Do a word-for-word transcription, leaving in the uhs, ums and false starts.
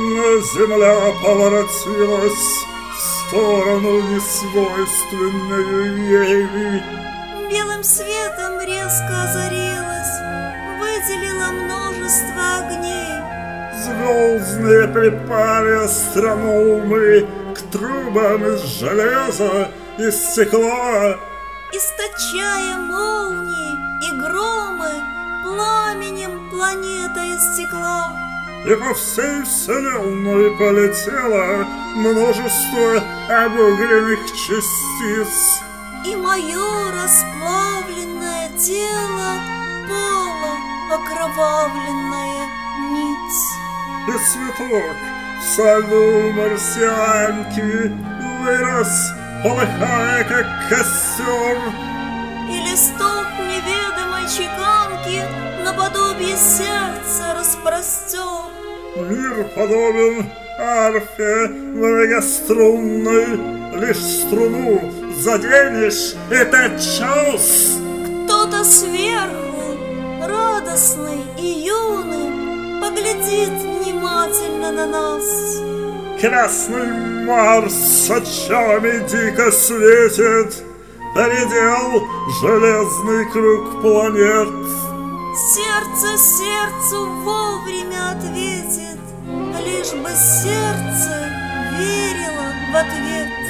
земля поворотилась в сторону несвойственную ей. Белым светом резко озарилась, выделила множество огней. Звездные припали астрономы к трубам из железа и стекла, источая молнии и громы, пламенем планета истекла. И по всей вселенной полетело множество обугленных частиц. И мое расплавленное тело пало окровавленное ниц. И цветок в саду марсианки вырос, полыхая, как костер. И листок неведомой чеканки наподобие сердца распростер. Мир подобен арфе многострунной, лишь струну заденешь, и тотчас кто-то сверху, радостный и юный, поглядит внимательно на нас. Красный Марс очами дико светит, поредел железный круг планет. Сердце сердцу вовремя ответит, лишь бы сердце верило в ответ.